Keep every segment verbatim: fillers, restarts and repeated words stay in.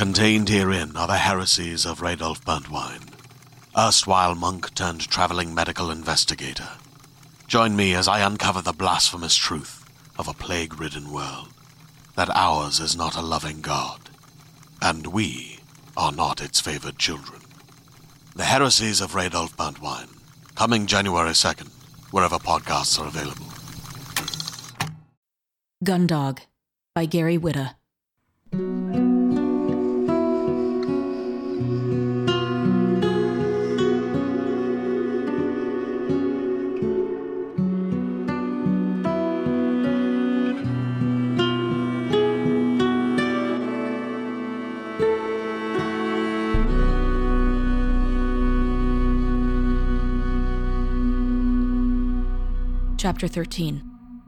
Contained herein are the heresies of Radolf Burntwine, erstwhile monk turned traveling medical investigator. Join me as I uncover the blasphemous truth of a plague-ridden world, that ours is not a loving God, and we are not its favored children. The heresies of Radolf Burntwine, coming January second, wherever podcasts are available. Gundog by Gary Whitta. Chapter thirteen.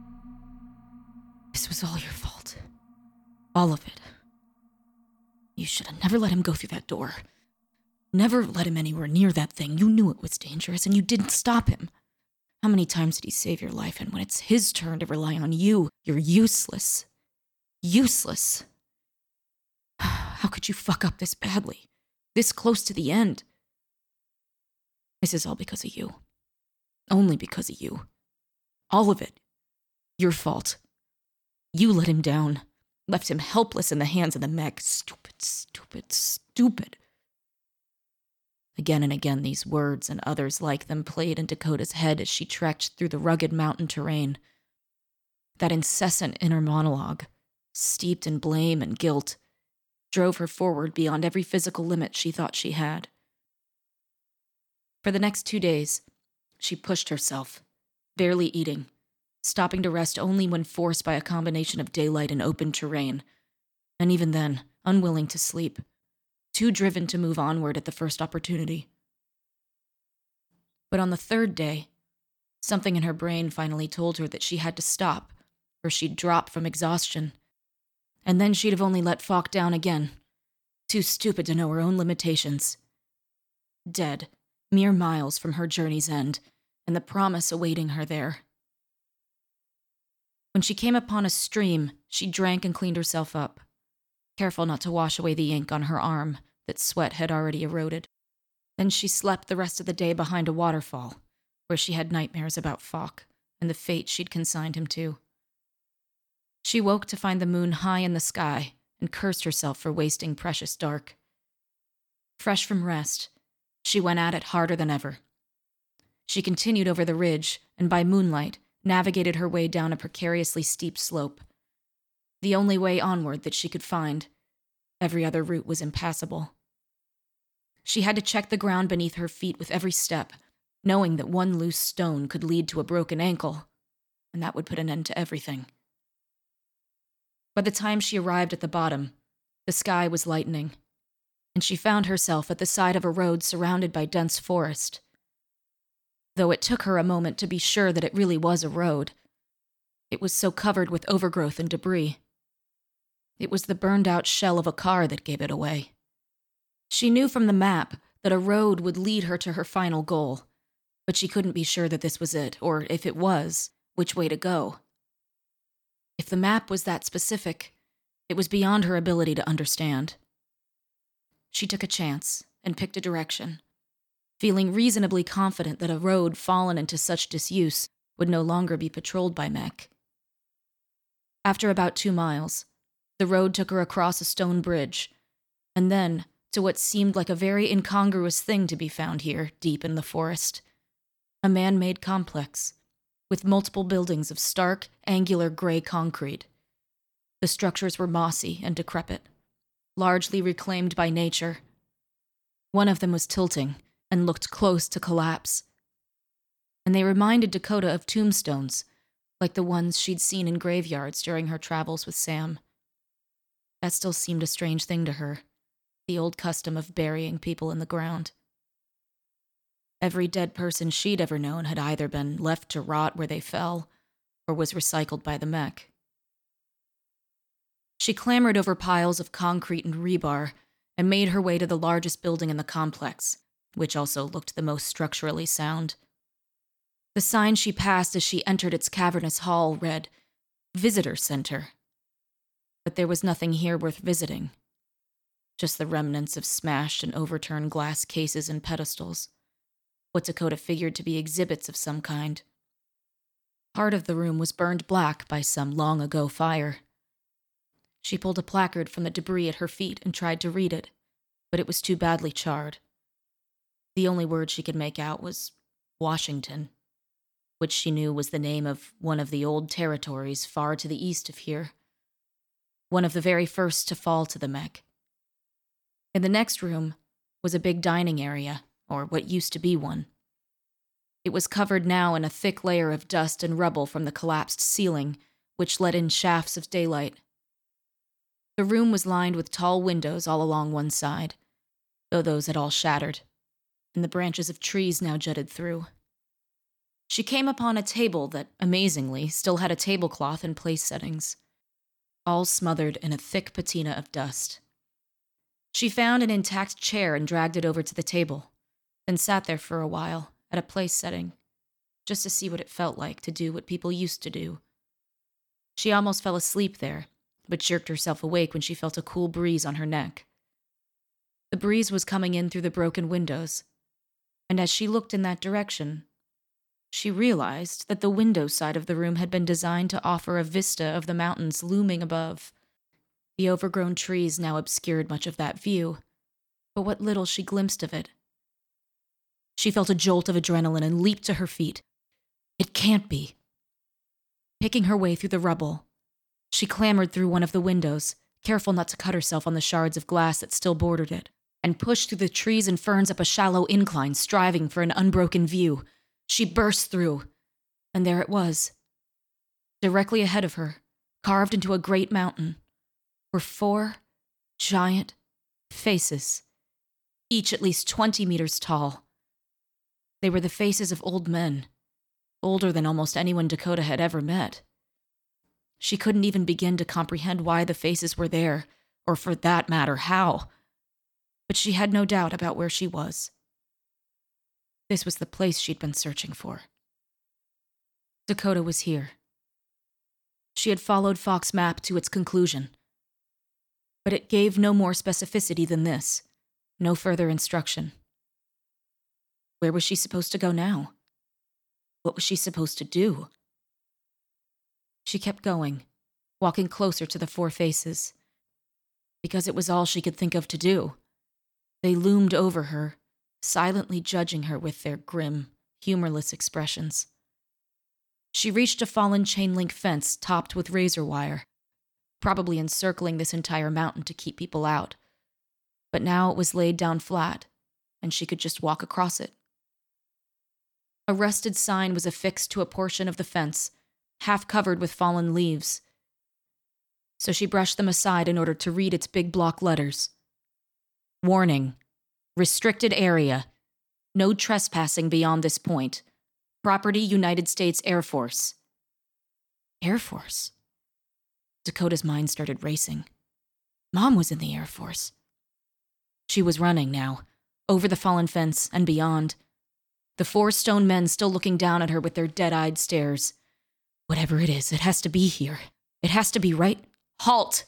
This was all your fault. All of it. You should have never let him go through that door. Never let him anywhere near that thing. You knew it was dangerous, and you didn't stop him. How many times did he save your life, and when it's his turn to rely on you, you're useless. Useless. How could you fuck up this badly? This close to the end? This is all because of you. Only because of you. All of it. Your fault. You let him down. Left him helpless in the hands of the mech. Stupid, stupid, stupid. Again and again, these words and others like them played in Dakota's head as she trekked through the rugged mountain terrain. That incessant inner monologue, steeped in blame and guilt, drove her forward beyond every physical limit she thought she had. For the next two days, she pushed herself, barely eating, stopping to rest only when forced by a combination of daylight and open terrain, and even then, unwilling to sleep, too driven to move onward at the first opportunity. But on the third day, something in her brain finally told her that she had to stop, or she'd drop from exhaustion, and then she'd have only let Falk down again, too stupid to know her own limitations. Dead, mere miles from her journey's end, and the promise awaiting her there. When she came upon a stream, she drank and cleaned herself up, careful not to wash away the ink on her arm that sweat had already eroded. Then she slept the rest of the day behind a waterfall, where she had nightmares about Falk and the fate she'd consigned him to. She woke to find the moon high in the sky and cursed herself for wasting precious dark. Fresh from rest, she went at it harder than ever. She continued over the ridge, and by moonlight, navigated her way down a precariously steep slope. The only way onward that she could find. Every other route was impassable. She had to check the ground beneath her feet with every step, knowing that one loose stone could lead to a broken ankle, and that would put an end to everything. By the time she arrived at the bottom, the sky was lightening, and she found herself at the side of a road surrounded by dense forest. Though it took her a moment to be sure that it really was a road. It was so covered with overgrowth and debris. It was the burned-out shell of a car that gave it away. She knew from the map that a road would lead her to her final goal, but she couldn't be sure that this was it, or if it was, which way to go. If the map was that specific, it was beyond her ability to understand. She took a chance and picked a direction, feeling reasonably confident that a road fallen into such disuse would no longer be patrolled by mech. After about two miles, the road took her across a stone bridge, and then to what seemed like a very incongruous thing to be found here, deep in the forest. A man-made complex, with multiple buildings of stark, angular gray concrete. The structures were mossy and decrepit, largely reclaimed by nature. One of them was tilting, and looked close to collapse. And they reminded Dakota of tombstones, like the ones she'd seen in graveyards during her travels with Sam. That still seemed a strange thing to her, the old custom of burying people in the ground. Every dead person she'd ever known had either been left to rot where they fell, or was recycled by the mech. She clambered over piles of concrete and rebar, and made her way to the largest building in the complex, which also looked the most structurally sound. The sign she passed as she entered its cavernous hall read, Visitor Center. But there was nothing here worth visiting. just the remnants of smashed and overturned glass cases and pedestals, what Dakota figured to be exhibits of some kind. Part of the room was burned black by some long-ago fire. She pulled a placard from the debris at her feet and tried to read it, but it was too badly charred. The only word she could make out was Washington, which she knew was the name of one of the old territories far to the east of here, one of the very first to fall to the Mech. In the next room was a big dining area, or what used to be one. It was covered now in a thick layer of dust and rubble from the collapsed ceiling, which let in shafts of daylight. The room was lined with tall windows all along one side, though those had all shattered, and the branches of trees now jutted through. She came upon a table that, amazingly, still had a tablecloth and place settings, all smothered in a thick patina of dust. She found an intact chair and dragged it over to the table, then sat there for a while, at a place setting, just to see what it felt like to do what people used to do. She almost fell asleep there, but jerked herself awake when she felt a cool breeze on her neck. The breeze was coming in through the broken windows, and as she looked in that direction, she realized that the window side of the room had been designed to offer a vista of the mountains looming above. The overgrown trees now obscured much of that view, but what little she glimpsed of it. She felt a jolt of adrenaline and leaped to her feet. It can't be. Picking her way through the rubble, she clambered through one of the windows, careful not to cut herself on the shards of glass that still bordered it, and pushed through the trees and ferns up a shallow incline, striving for an unbroken view. She burst through, and there it was. Directly ahead of her, carved into a great mountain, were four giant faces, each at least twenty meters tall. They were the faces of old men, older than almost anyone Dakota had ever met. She couldn't even begin to comprehend why the faces were there, or for that matter, how. But she had no doubt about where she was. This was the place she'd been searching for. Dakota was here. She had followed Fox Map to its conclusion. But it gave no more specificity than this, no further instruction. Where was she supposed to go now? What was she supposed to do? She kept going, walking closer to the four faces, because it was all she could think of to do. They loomed over her, silently judging her with their grim, humorless expressions. She reached a fallen chain-link fence topped with razor wire, probably encircling this entire mountain to keep people out. But now it was laid down flat, and she could just walk across it. A rusted sign was affixed to a portion of the fence, half covered with fallen leaves. So she brushed them aside in order to read its big block letters. Warning. Restricted area. No trespassing beyond this point. Property United States Air Force. Air Force? Dakota's mind started racing. Mom was in the Air Force. She was running now, over the fallen fence and beyond. The four stone men still looking down at her with their dead-eyed stares. Whatever it is, it has to be here. It has to be right. Halt!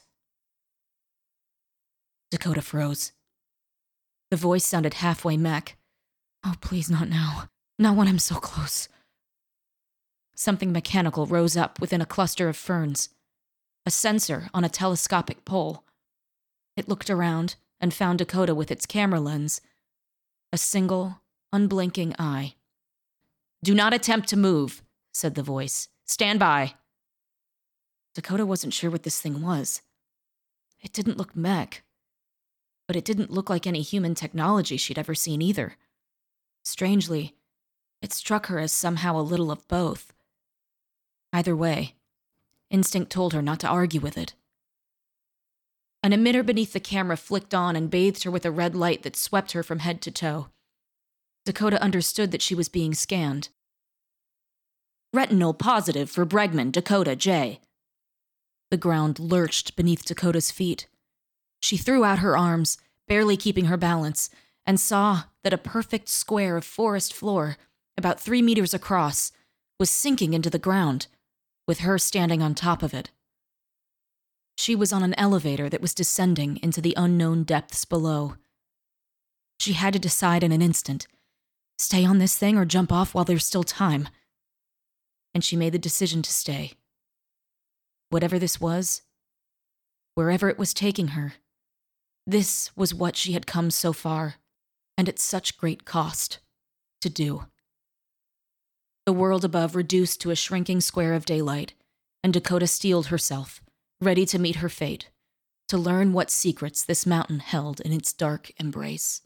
Dakota froze. The voice sounded halfway mech. Oh, please, not now. Not when I'm so close. Something mechanical rose up within a cluster of ferns. A sensor on a telescopic pole. It looked around and found Dakota with its camera lens. A single, unblinking eye. Do not attempt to move, said the voice. Stand by. Dakota wasn't sure what this thing was. It didn't look mech. But it didn't look like any human technology she'd ever seen either. Strangely, it struck her as somehow a little of both. Either way, instinct told her not to argue with it. An emitter beneath the camera flicked on and bathed her with a red light that swept her from head to toe. Dakota understood that she was being scanned. Retinal positive for Bregman, Dakota J. The ground lurched beneath Dakota's feet. She threw out her arms, barely keeping her balance, and saw that a perfect square of forest floor, about three meters across, was sinking into the ground, with her standing on top of it. She was on an elevator that was descending into the unknown depths below. She had to decide in an instant, stay on this thing or jump off while there's still time. And she made the decision to stay. Whatever this was, wherever it was taking her, this was what she had come so far, and at such great cost, to do. The world above reduced to a shrinking square of daylight, and Dakota steeled herself, ready to meet her fate, to learn what secrets this mountain held in its dark embrace.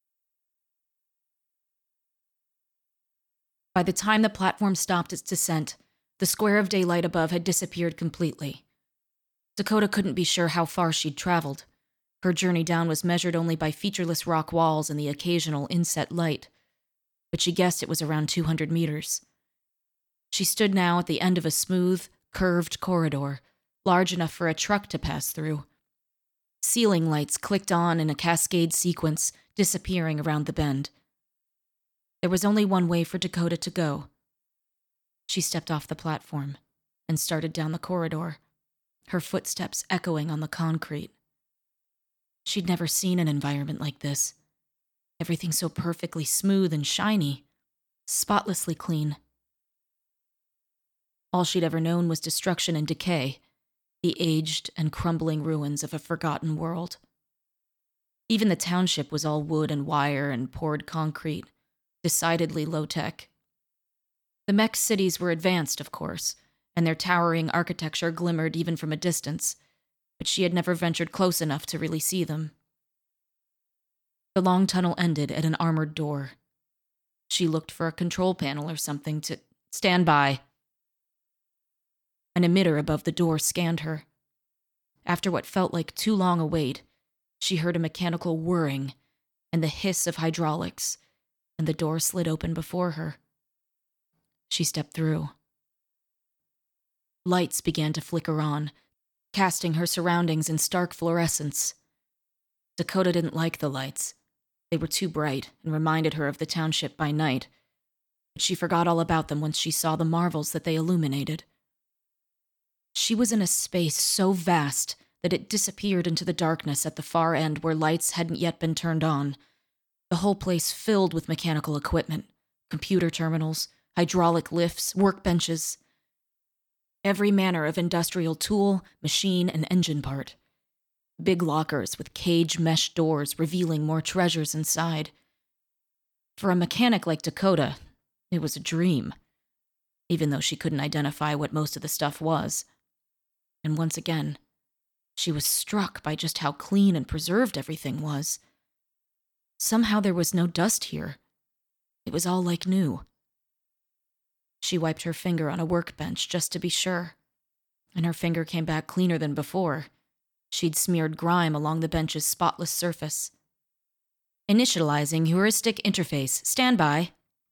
By the time the platform stopped its descent, the square of daylight above had disappeared completely. Dakota couldn't be sure how far she'd traveled. Her journey down was measured only by featureless rock walls and the occasional inset light, but she guessed it was around two hundred meters. She stood now at the end of a smooth, curved corridor, large enough for a truck to pass through. Ceiling lights clicked on in a cascade sequence, disappearing around the bend. There was only one way for Dakota to go. She stepped off the platform and started down the corridor, her footsteps echoing on the concrete. She'd never seen an environment like this. Everything so perfectly smooth and shiny, spotlessly clean. All she'd ever known was destruction and decay, the aged and crumbling ruins of a forgotten world. Even the township was all wood and wire and poured concrete, decidedly low-tech. The mech cities were advanced, of course, and their towering architecture glimmered even from a distance, but she had never ventured close enough to really see them. The long tunnel ended at an armored door. She looked for a control panel or something to stand by. An emitter above the door scanned her. After what felt like too long a wait, she heard a mechanical whirring and the hiss of hydraulics, and the door slid open before her. She stepped through. Lights began to flicker on, casting her surroundings in stark fluorescence. Dakota didn't like the lights. They were too bright and reminded her of the township by night, but she forgot all about them once she saw the marvels that they illuminated. She was in a space so vast that it disappeared into the darkness at the far end where lights hadn't yet been turned on, the whole place filled with mechanical equipment, computer terminals, hydraulic lifts, workbenches. Every manner of industrial tool, machine, and engine part. Big lockers with cage mesh doors revealing more treasures inside. For a mechanic like Dakota, it was a dream, even though she couldn't identify what most of the stuff was. And once again, she was struck by just how clean and preserved everything was. Somehow there was no dust here. It was all like new. She wiped her finger on a workbench just to be sure, and her finger came back cleaner than before. She'd smeared grime along the bench's spotless surface. Initializing heuristic interface. Stand by.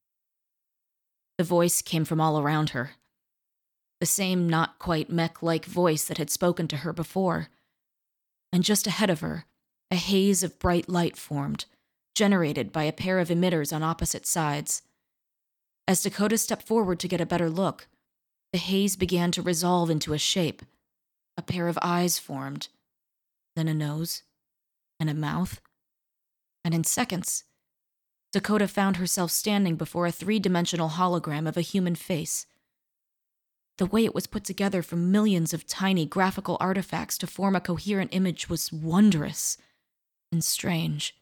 The voice came from all around her. The same not quite mech-like voice that had spoken to her before. And just ahead of her, a haze of bright light formed, generated by a pair of emitters on opposite sides. As Dakota stepped forward to get a better look, the haze began to resolve into a shape. A pair of eyes formed, then a nose, and a mouth. And in seconds, Dakota found herself standing before a three-dimensional hologram of a human face. The way it was put together from millions of tiny graphical artifacts to form a coherent image was wondrous and strange.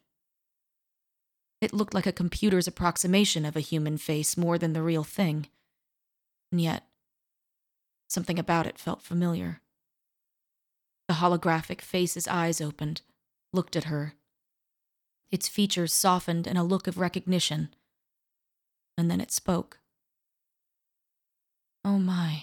It looked like a computer's approximation of a human face more than the real thing. And yet, something about it felt familiar. The holographic face's eyes opened, looked at her. Its features softened in a look of recognition. And then it spoke. Oh my.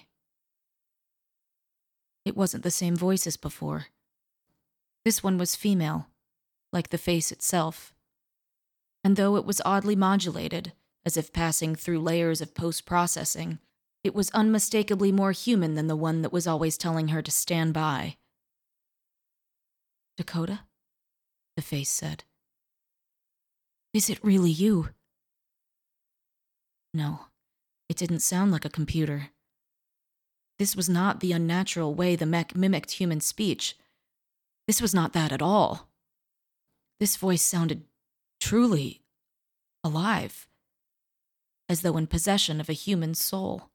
It wasn't the same voice as before. This one was female, like the face itself. And though it was oddly modulated, as if passing through layers of post-processing, it was unmistakably more human than the one that was always telling her to stand by. Dakota? The face said. Is it really you? No, it didn't sound like a computer. This was not the unnatural way the mech mimicked human speech. This was not that at all. This voice sounded truly alive, as though in possession of a human soul.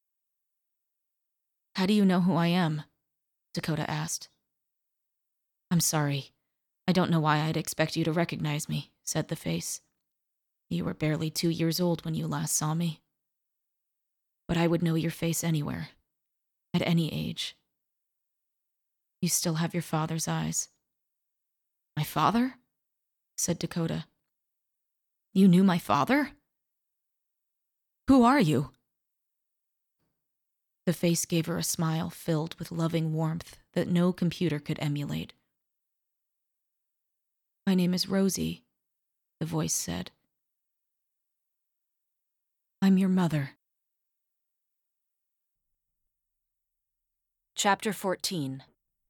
"How do you know who I am?" Dakota asked. "I'm sorry. I don't know why I'd expect you to recognize me," said the face. "You were barely two years old when you last saw me. But I would know your face anywhere, at any age. You still have your father's eyes." "My father?" said Dakota. "You knew my father? Who are you?" The face gave her a smile filled with loving warmth that no computer could emulate. "My name is Rosie," the voice said. "I'm your mother." Chapter fourteen.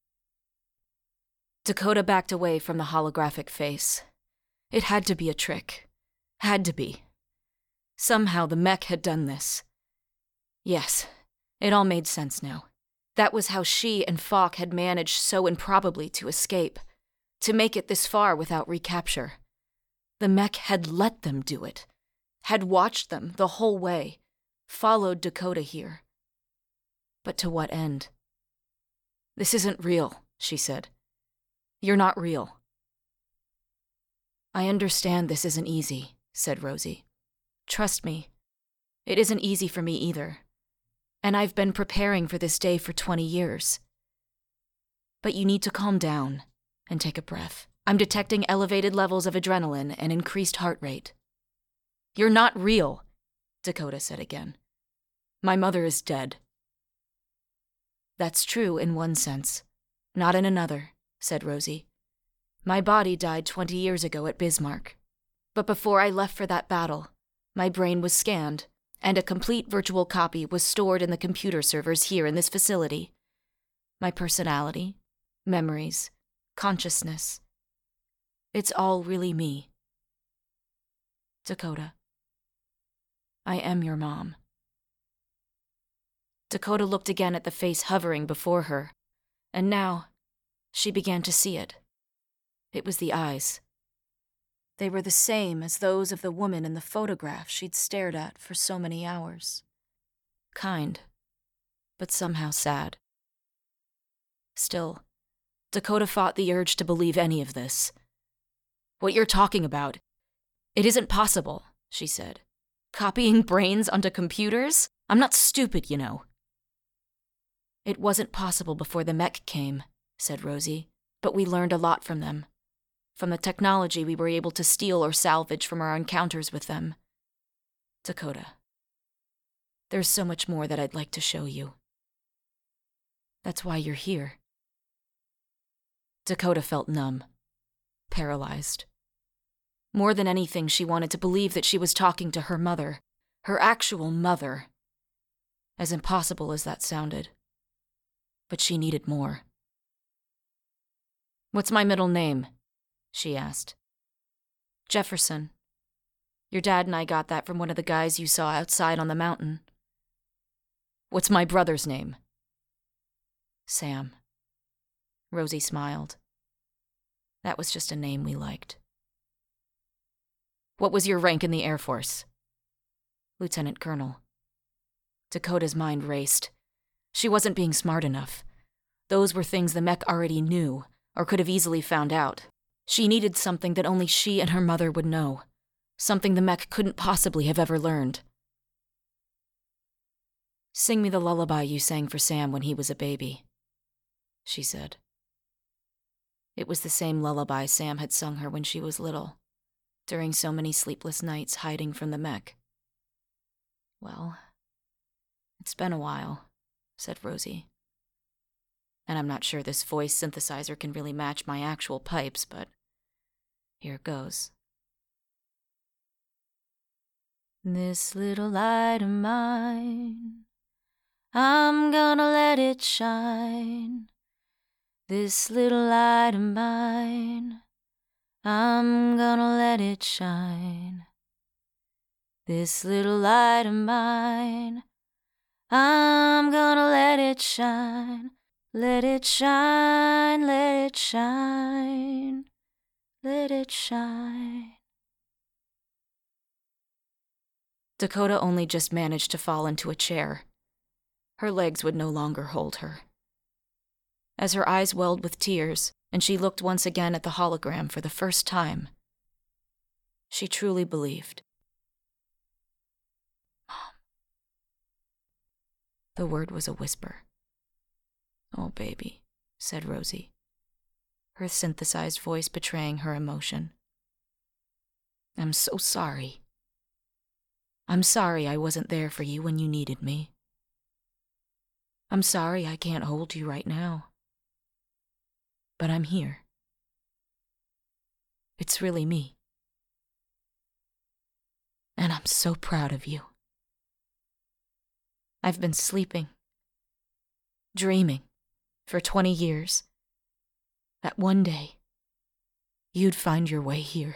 Dakota backed away from the holographic face. It had to be a trick. Had to be. Somehow the mech had done this. Yes, it all made sense now. That was how she and Falk had managed so improbably to escape, to make it this far without recapture. The mech had let them do it, had watched them the whole way, followed Dakota here. But to what end? "This isn't real," she said. "You're not real." "I understand this isn't easy," said Rosie. "Trust me, it isn't easy for me either. And I've been preparing for this day for twenty years. But you need to calm down and take a breath. I'm detecting elevated levels of adrenaline and increased heart rate." "You're not real," Dakota said again. "My mother is dead." "That's true in one sense, not in another," said Rosie. "My body died twenty years ago at Bismarck. But before I left for that battle, my brain was scanned, and a complete virtual copy was stored in the computer servers here in this facility. My personality, memories, consciousness. It's all really me. Dakota, I am your mom." Dakota looked again at the face hovering before her, and now she began to see it. It was the eyes. They were the same as those of the woman in the photograph she'd stared at for so many hours. Kind, but somehow sad. Still, Dakota fought the urge to believe any of this. "What you're talking about, it isn't possible," she said. "Copying brains onto computers? I'm not stupid, you know." "It wasn't possible before the mech came," said Rosie, "but we learned a lot from them. From the technology we were able to steal or salvage from our encounters with them. Dakota, there's so much more that I'd like to show you. That's why you're here." Dakota felt numb, paralyzed. More than anything, she wanted to believe that she was talking to her mother, her actual mother. As impossible as that sounded. But she needed more. "What's my middle name?" she asked. "Jefferson. Your dad and I got that from one of the guys you saw outside on the mountain." "What's my brother's name?" "Sam." Rosie smiled. "That was just a name we liked." "What was your rank in the Air Force?" "Lieutenant Colonel." Dakota's mind raced. She wasn't being smart enough. Those were things the mech already knew, or could have easily found out. She needed something that only she and her mother would know. Something the mech couldn't possibly have ever learned. "Sing me the lullaby you sang for Sam when he was a baby," she said. It was the same lullaby Sam had sung her when she was little, during so many sleepless nights hiding from the mech. "Well, it's been a while," said Rosie. "And I'm not sure this voice synthesizer can really match my actual pipes, but here it goes. This little light of mine, I'm gonna let it shine. This little light of mine, I'm gonna let it shine. This little light of mine, I'm gonna let it shine, let it shine, let it shine, let it shine. Dakota only just managed to fall into a chair. Her legs would no longer hold her. As her eyes welled with tears, and she looked once again at the hologram for the first time, she truly believed. Mom. The word was a whisper. "Oh, baby," said Rosie, her synthesized voice betraying her emotion. "I'm so sorry. I'm sorry I wasn't there for you when you needed me. I'm sorry I can't hold you right now. But I'm here. It's really me. And I'm so proud of you. I've been sleeping, dreaming, for twenty years, that one day you'd find your way here.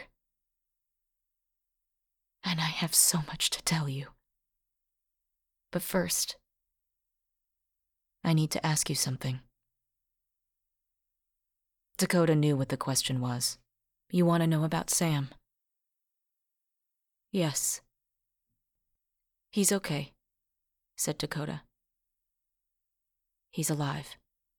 And I have so much to tell you. But first, I need to ask you something." Dakota knew what the question was. "You want to know about Sam?" "Yes." "He's okay," said Dakota. "He's alive."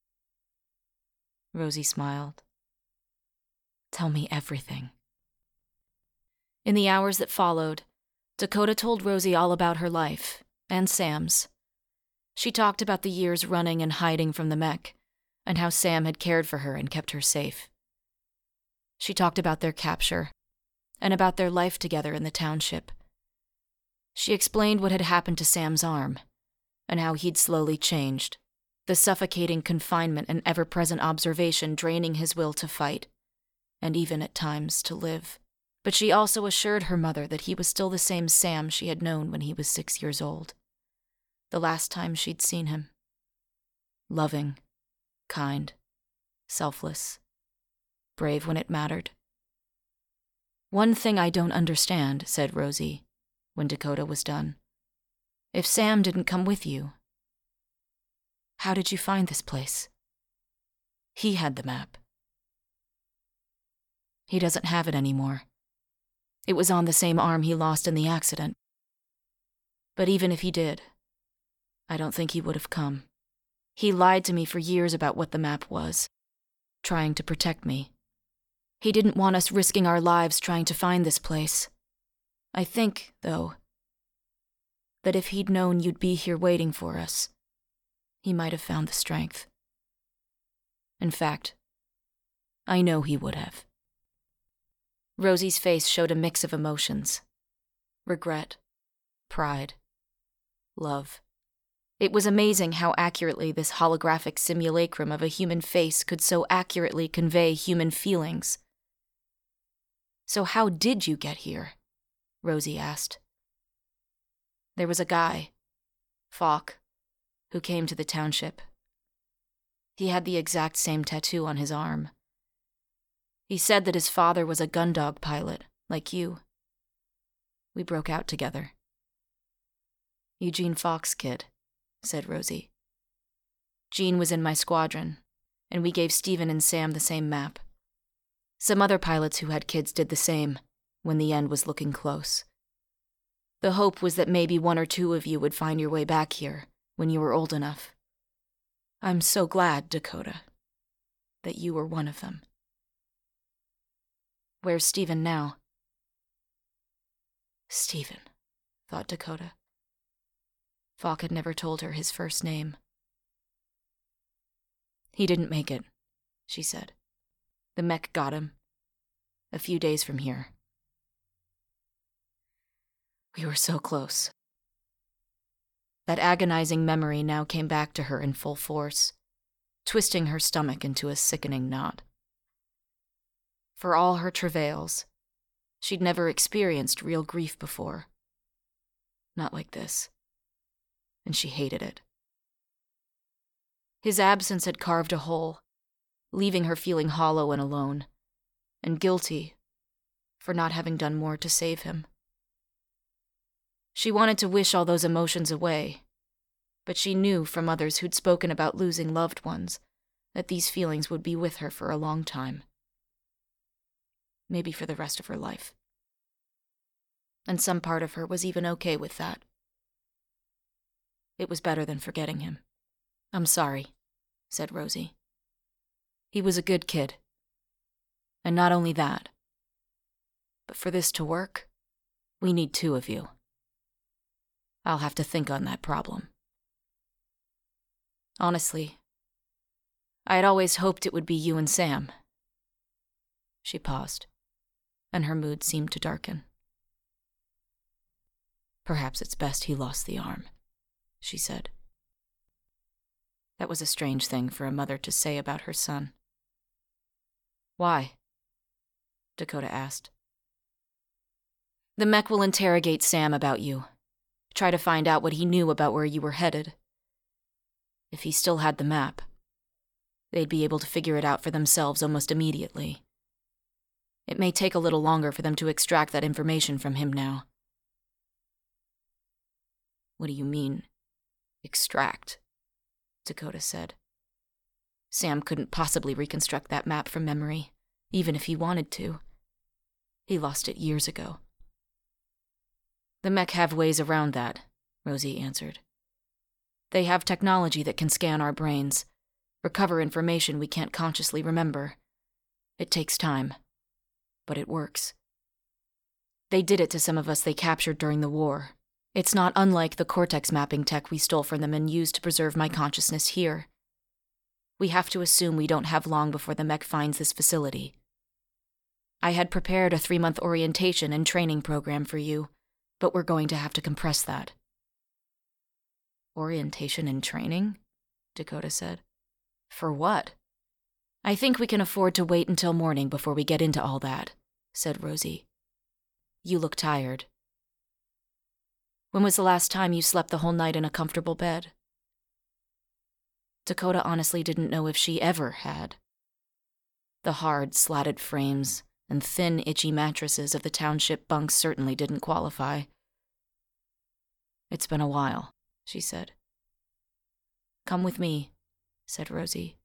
Rosie smiled. "Tell me everything." In the hours that followed, Dakota told Rosie all about her life, and Sam's. She talked about the years running and hiding from the mech, and how Sam had cared for her and kept her safe. She talked about their capture, and about their life together in the township. She explained what had happened to Sam's arm, and how he'd slowly changed, the suffocating confinement and ever-present observation draining his will to fight, and even at times to live. But she also assured her mother that he was still the same Sam she had known when he was six years old, the last time she'd seen him. Loving, kind, selfless, brave when it mattered. "One thing I don't understand," said Rosie, when Dakota was done. "If Sam didn't come with you, how did you find this place? He had the map. He doesn't have it anymore. It was on the same arm he lost in the accident. But even if he did, I don't think he would have come. He lied to me for years about what the map was, trying to protect me. He didn't want us risking our lives trying to find this place. I think, though, that if he'd known you'd be here waiting for us, he might have found the strength. In fact, I know he would have." Rosie's face showed a mix of emotions. Regret, pride, love. It was amazing how accurately this holographic simulacrum of a human face could so accurately convey human feelings. "So how did you get here?" Rosie asked. "There was a guy, Falk, who came to the township. He had the exact same tattoo on his arm. He said that his father was a gundog pilot, like you. We broke out together." "Eugene Falk's kid," said Rosie. "Gene was in my squadron, and we gave Steven and Sam the same map. Some other pilots who had kids did the same, when the end was looking close. The hope was that maybe one or two of you would find your way back here when you were old enough. I'm so glad, Dakota, that you were one of them." "Where's Steven now?" Steven, thought Dakota. Falk had never told her his first name. "He didn't make it," she said. "The mech got him. A few days from here. We were so close." That agonizing memory now came back to her in full force, twisting her stomach into a sickening knot. For all her travails, she'd never experienced real grief before. Not like this. And she hated it. His absence had carved a hole, leaving her feeling hollow and alone, and guilty for not having done more to save him. She wanted to wish all those emotions away, but she knew from others who'd spoken about losing loved ones that these feelings would be with her for a long time. Maybe for the rest of her life. And some part of her was even okay with that. It was better than forgetting him. "I'm sorry," said Rosie. "He was a good kid. And not only that, but for this to work, we need two of you. I'll have to think on that problem. Honestly, I had always hoped it would be you and Sam." She paused, and her mood seemed to darken. "Perhaps it's best he lost the arm," she said. That was a strange thing for a mother to say about her son. "Why?" Dakota asked. "The mech will interrogate Sam about you. Try to find out what he knew about where you were headed. If he still had the map, they'd be able to figure it out for themselves almost immediately. It may take a little longer for them to extract that information from him now." "What do you mean, extract?" Dakota said. "Sam couldn't possibly reconstruct that map from memory, even if he wanted to. He lost it years ago." "The mech have ways around that," Rosie answered. "They have technology that can scan our brains, recover information we can't consciously remember. It takes time, but it works. They did it to some of us they captured during the war. It's not unlike the cortex mapping tech we stole from them and used to preserve my consciousness here. We have to assume we don't have long before the mech finds this facility. I had prepared a three-month orientation and training program for you, but we're going to have to compress that." "Orientation and training?" Dakota said. "For what?" "I think we can afford to wait until morning before we get into all that," said Rosie. "You look tired. When was the last time you slept the whole night in a comfortable bed?" Dakota honestly didn't know if she ever had. The hard, slatted frames and thin, itchy mattresses of the township bunks certainly didn't qualify. "It's been a while," she said. "Come with me," said Rosie.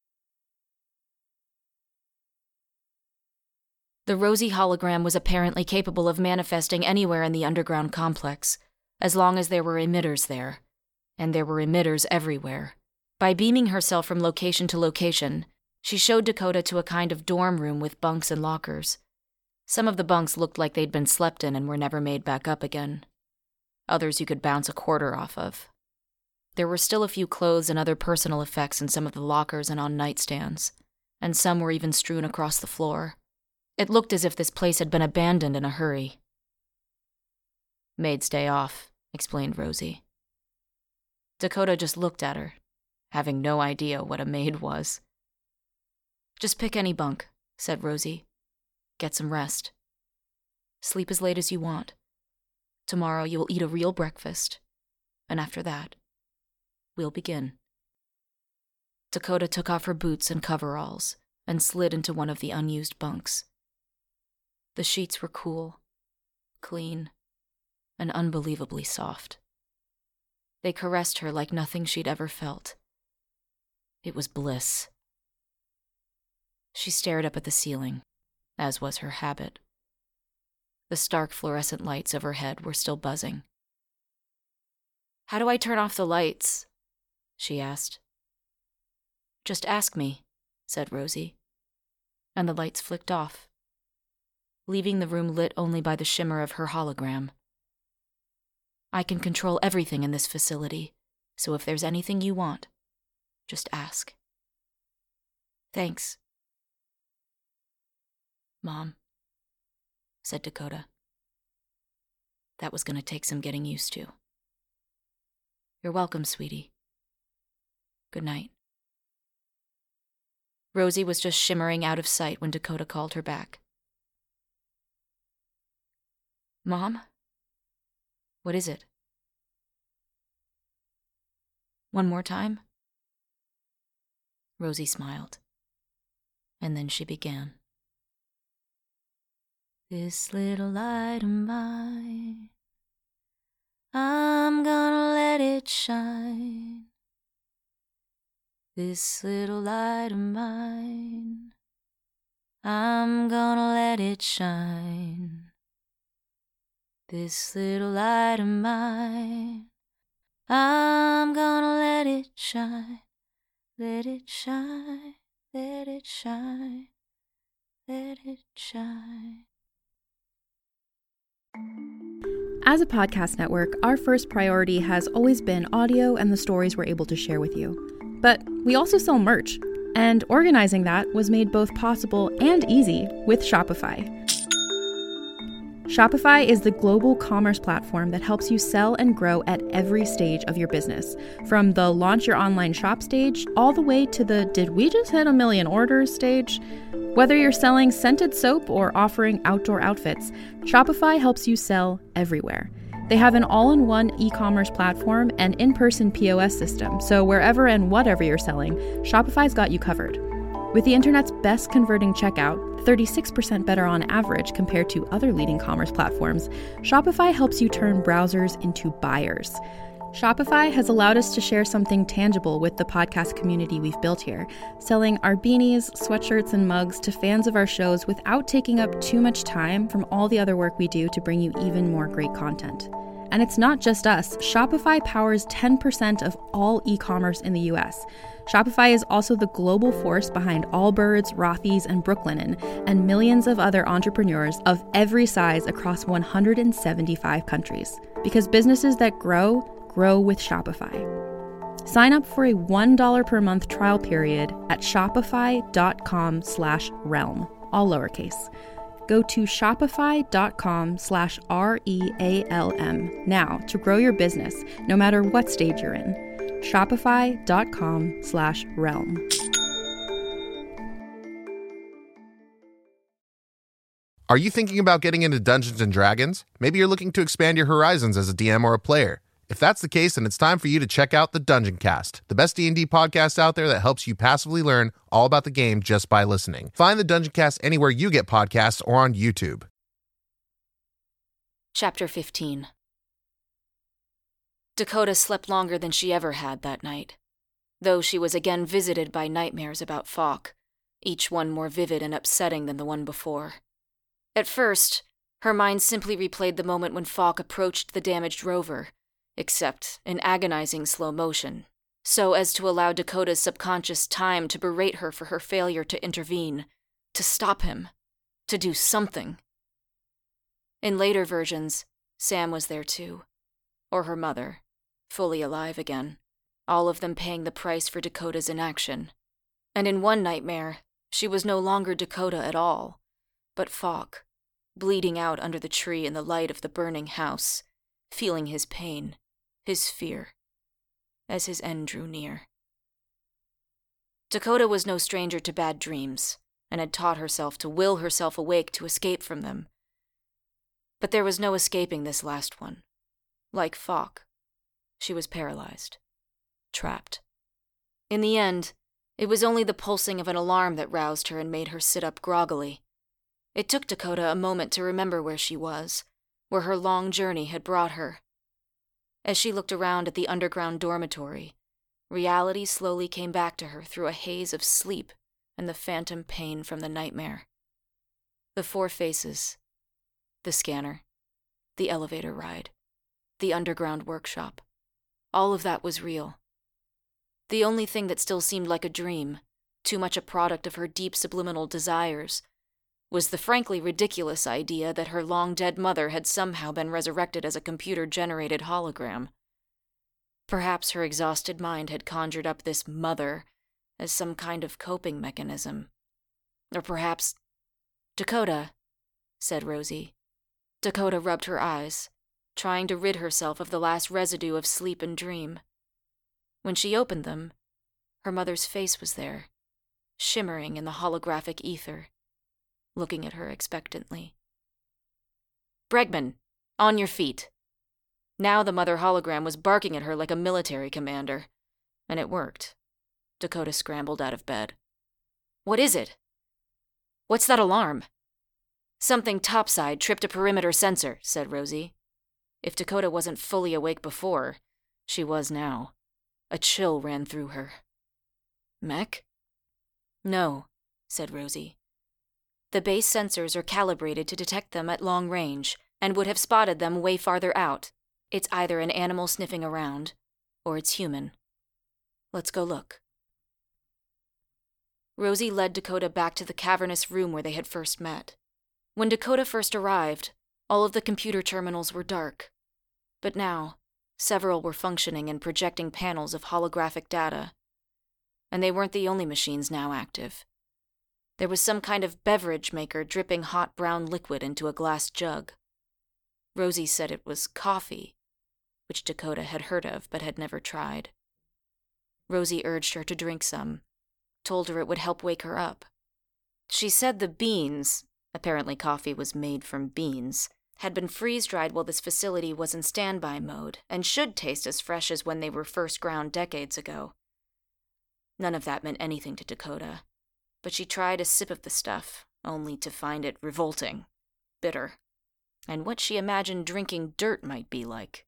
The Rosie hologram was apparently capable of manifesting anywhere in the underground complex, as long as there were emitters there, and there were emitters everywhere. By beaming herself from location to location, she showed Dakota to a kind of dorm room with bunks and lockers. Some of the bunks looked like they'd been slept in and were never made back up again. Others you could bounce a quarter off of. There were still a few clothes and other personal effects in some of the lockers and on nightstands, and some were even strewn across the floor. It looked as if this place had been abandoned in a hurry. "Maid's day off," explained Rosie. Dakota just looked at her, having no idea what a maid was. "Just pick any bunk," said Rosie. "Get some rest. Sleep as late as you want. Tomorrow you will eat a real breakfast, and after that, we'll begin." Dakota took off her boots and coveralls and slid into one of the unused bunks. The sheets were cool, clean, and unbelievably soft. They caressed her like nothing she'd ever felt. It was bliss. She stared up at the ceiling, as was her habit. The stark fluorescent lights overhead were still buzzing. "How do I turn off the lights?" she asked. "Just ask me," said Rosie, and the lights flicked off, leaving the room lit only by the shimmer of her hologram. "I can control everything in this facility, so if there's anything you want, just ask." "Thanks." "Mom," said Dakota. "That was going to take some getting used to." "You're welcome, sweetie. Good night." Rosie was just shimmering out of sight when Dakota called her back. "Mom? What is it?" "One more time?" Rosie smiled, and then she began. "This little light of mine, I'm gonna let it shine, this little light of mine. I'm gonna let it shine, this little light of mine. I'm gonna let it shine, let it shine, let it shine, let it shine. As a podcast network, our first priority has always been audio and the stories we're able to share with you. But we also sell merch, and organizing that was made both possible and easy with Shopify. Shopify is the global commerce platform that helps you sell and grow at every stage of your business, from the launch your online shop stage all the way to the did we just hit a million orders stage. Whether you're selling scented soap or offering outdoor outfits, Shopify helps you sell everywhere. They have an all-in-one e-commerce platform and in-person P O S system, so wherever and whatever you're selling, Shopify's got you covered. With the internet's best converting checkout, thirty-six percent better on average compared to other leading commerce platforms, Shopify helps you turn browsers into buyers. Shopify has allowed us to share something tangible with the podcast community we've built here, selling our beanies, sweatshirts, and mugs to fans of our shows without taking up too much time from all the other work we do to bring you even more great content. And it's not just us. Shopify powers ten percent of all e-commerce in the U S. Shopify is also the global force behind Allbirds, Rothy's, and Brooklinen, and millions of other entrepreneurs of every size across one hundred seventy-five countries. Because businesses that grow, grow with Shopify. Sign up for a one dollar per month trial period at shopify.com slash realm, all lowercase. Go to shopify.com slash R-E-A-L-M now to grow your business, no matter what stage you're in. Shopify.com slash realm. Are you thinking about getting into Dungeons and Dragons? Maybe you're looking to expand your horizons as a D M or a player. If that's the case, then it's time for you to check out the Dungeon Cast, the best D and D podcast out there that helps you passively learn all about the game just by listening. Find the Dungeon Cast anywhere you get podcasts or on YouTube. Chapter fifteen. Dakota slept longer than she ever had that night, though she was again visited by nightmares about Falk, each one more vivid and upsetting than the one before. At first, her mind simply replayed the moment when Falk approached the damaged rover, except in agonizing slow motion, so as to allow Dakota's subconscious time to berate her for her failure to intervene, to stop him, to do something. In later versions, Sam was there too, or her mother, fully alive again, all of them paying the price for Dakota's inaction. And in one nightmare, she was no longer Dakota at all, but Falk, bleeding out under the tree in the light of the burning house, feeling his pain, his fear, as his end drew near. Dakota was no stranger to bad dreams, and had taught herself to will herself awake to escape from them. But there was no escaping this last one. Like Falk, she was paralyzed, trapped. In the end, it was only the pulsing of an alarm that roused her and made her sit up groggily. It took Dakota a moment to remember where she was, where her long journey had brought her. As she looked around at the underground dormitory, reality slowly came back to her through a haze of sleep and the phantom pain from the nightmare. The four faces, the scanner, the elevator ride, the underground workshop, all of that was real. The only thing that still seemed like a dream, too much a product of her deep subliminal desires, was the frankly ridiculous idea that her long-dead mother had somehow been resurrected as a computer-generated hologram. Perhaps her exhausted mind had conjured up this mother as some kind of coping mechanism. Or perhaps... Dakota, said Rosie. Dakota rubbed her eyes, trying to rid herself of the last residue of sleep and dream. When she opened them, her mother's face was there, shimmering in the holographic ether, looking at her expectantly. Bregman, on your feet. Now the mother hologram was barking at her like a military commander. And it worked. Dakota scrambled out of bed. What is it? What's that alarm? Something topside tripped a perimeter sensor, said Rosie. If Dakota wasn't fully awake before, she was now. A chill ran through her. Mech? No, said Rosie. The base sensors are calibrated to detect them at long range, and would have spotted them way farther out. It's either an animal sniffing around, or it's human. Let's go look. Rosie led Dakota back to the cavernous room where they had first met. When Dakota first arrived, all of the computer terminals were dark. But now, several were functioning and projecting panels of holographic data. And they weren't the only machines now active. There was some kind of beverage maker dripping hot brown liquid into a glass jug. Rosie said it was coffee, which Dakota had heard of but had never tried. Rosie urged her to drink some, told her it would help wake her up. She said the beans, apparently coffee was made from beans, had been freeze-dried while this facility was in standby mode and should taste as fresh as when they were first ground decades ago. None of that meant anything to Dakota, but she tried a sip of the stuff, only to find it revolting, bitter, and what she imagined drinking dirt might be like.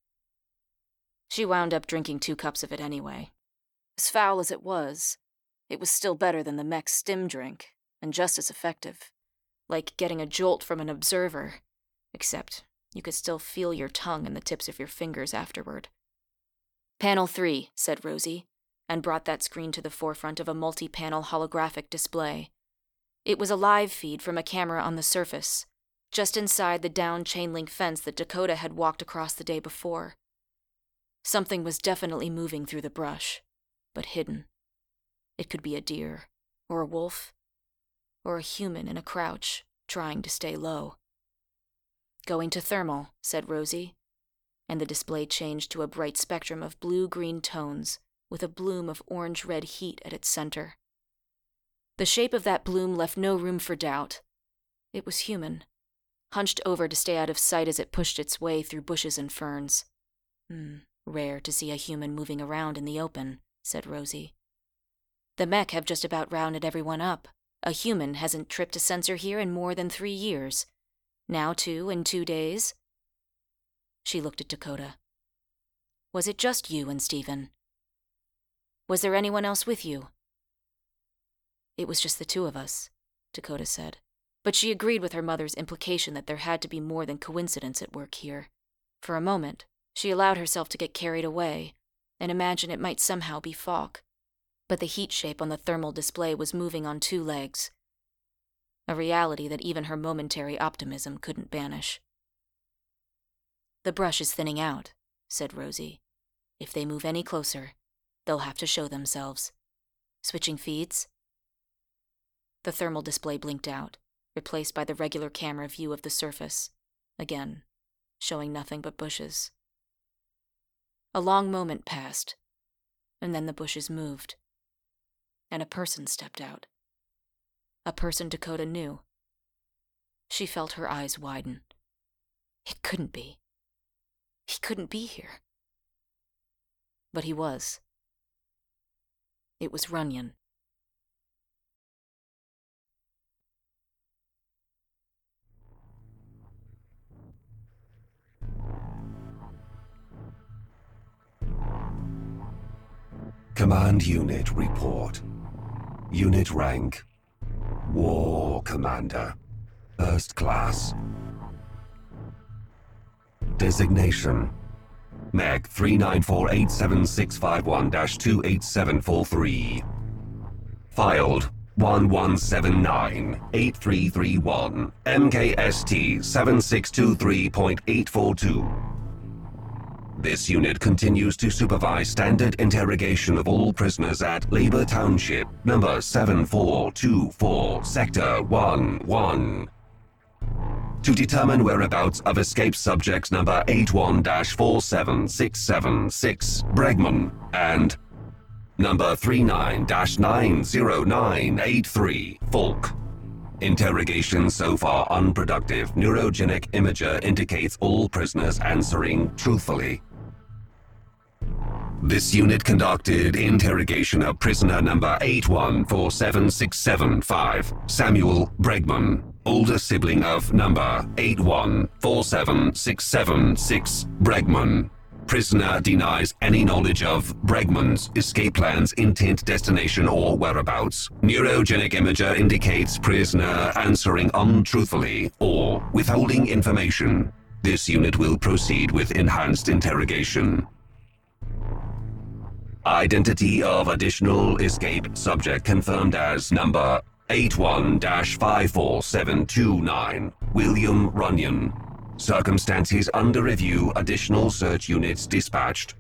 She wound up drinking two cups of it anyway. As foul as it was, it was still better than the mech's stim drink, and just as effective. Like getting a jolt from an observer, except you could still feel your tongue and the tips of your fingers afterward. Panel three, said Rosie, and brought that screen to the forefront of a multi-panel holographic display. It was a live feed from a camera on the surface, just inside the down chain-link fence that Dakota had walked across the day before. Something was definitely moving through the brush, but hidden. It could be a deer, or a wolf, or a human in a crouch, trying to stay low. Going to thermal, said Rosie, and the display changed to a bright spectrum of blue-green tones with a bloom of orange-red heat at its center. The shape of that bloom left no room for doubt. It was human, hunched over to stay out of sight as it pushed its way through bushes and ferns. Hmm, rare to see a human moving around in the open, said Rosie. The mech have just about rounded everyone up. A human hasn't tripped a sensor here in more than three years. Now two in two days. She looked at Dakota. Was it just you and Stephen? Was there anyone else with you? It was just the two of us, Dakota said, but she agreed with her mother's implication that there had to be more than coincidence at work here. For a moment, she allowed herself to get carried away and imagine it might somehow be Falk. But the heat shape on the thermal display was moving on two legs, a reality that even her momentary optimism couldn't banish. The brush is thinning out, said Rosie. If they move any closer, they'll have to show themselves. Switching feeds? The thermal display blinked out, replaced by the regular camera view of the surface, again, showing nothing but bushes. A long moment passed, and then the bushes moved, and a person stepped out. A person Dakota knew. She felt her eyes widen. It couldn't be. He couldn't be here. But he was. It was Runyon. Command Unit report. Unit rank. War Commander. First Class. Designation. Meg three nine four eight seven six five one dash two eight seven four three. Filed one one seven nine eight three three one M K S T seven six two three point eight four two. This unit continues to supervise standard interrogation of all prisoners at Labor Township, number seven four two four, Sector one one. To determine whereabouts of escaped subjects number eight one dash four seven six seven six, Bregman, and number three nine dash nine zero nine eight three, Falk. Interrogation so far unproductive. Neurogenic imager indicates all prisoners answering truthfully. This unit conducted interrogation of prisoner number eight one four seven six seven five, Samuel Bregman, older sibling of number eight one four seven six seven six, Bregman. Prisoner denies any knowledge of Bregman's escape plans, intent, destination, or whereabouts. Neurogenic imager indicates prisoner answering untruthfully or withholding information. This unit will proceed with enhanced interrogation. Identity of additional escape subject confirmed as number eight one five four seven two nine, William Runyon. Circumstances under review. Additional search units dispatched.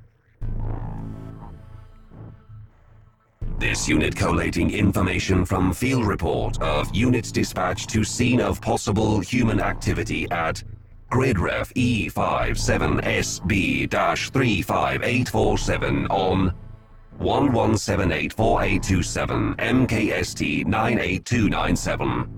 This unit collating information from field report of units dispatched to scene of possible human activity at GridRef E five seven S B three five eight four seven on one one seven eight four eight two seven M K S T nine eight two nine seven.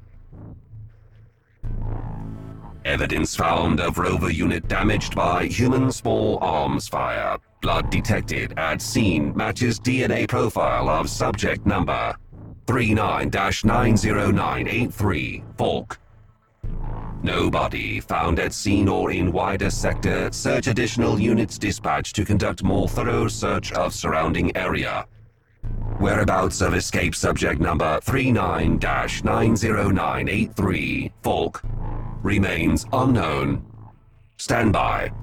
Evidence found of rover unit damaged by human small arms fire. Blood detected at scene matches D N A profile of subject number three nine nine zero nine eight three, Falk. No body found at scene or in wider sector. Search additional units dispatched to conduct more thorough search of surrounding area. Whereabouts of escape subject number three nine nine zero nine eight three, Falk, remains unknown. Stand by.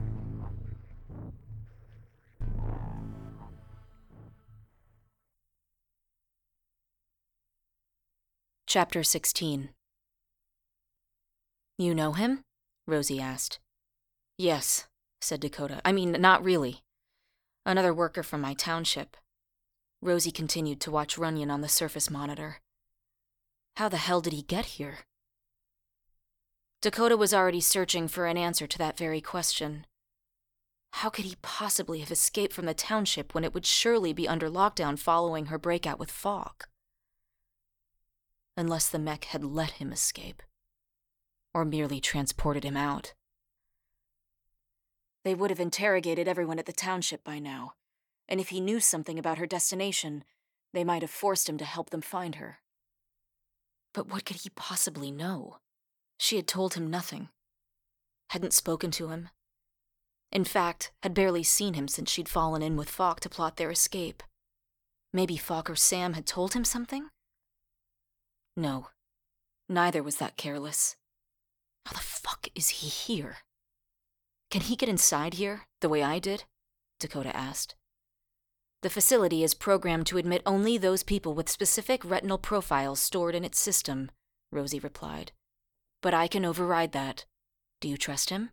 Chapter sixteen. You know him? Rosie asked. Yes, said Dakota. I mean, not really. Another worker from my township. Rosie continued to watch Runyon on the surface monitor. How the hell did he get here? Dakota was already searching for an answer to that very question. How could he possibly have escaped from the township when it would surely be under lockdown following her breakout with Falk? Unless the mech had let him escape. Or merely transported him out. They would have interrogated everyone at the township by now, and if he knew something about her destination, they might have forced him to help them find her. But what could he possibly know? She had told him nothing. Hadn't spoken to him. In fact, had barely seen him since she'd fallen in with Falk to plot their escape. Maybe Falk or Sam had told him something? No, neither was that careless. How the fuck is he here? Can he get inside here, the way I did? Dakota asked. The facility is programmed to admit only those people with specific retinal profiles stored in its system, Rosie replied. But I can override that. Do you trust him?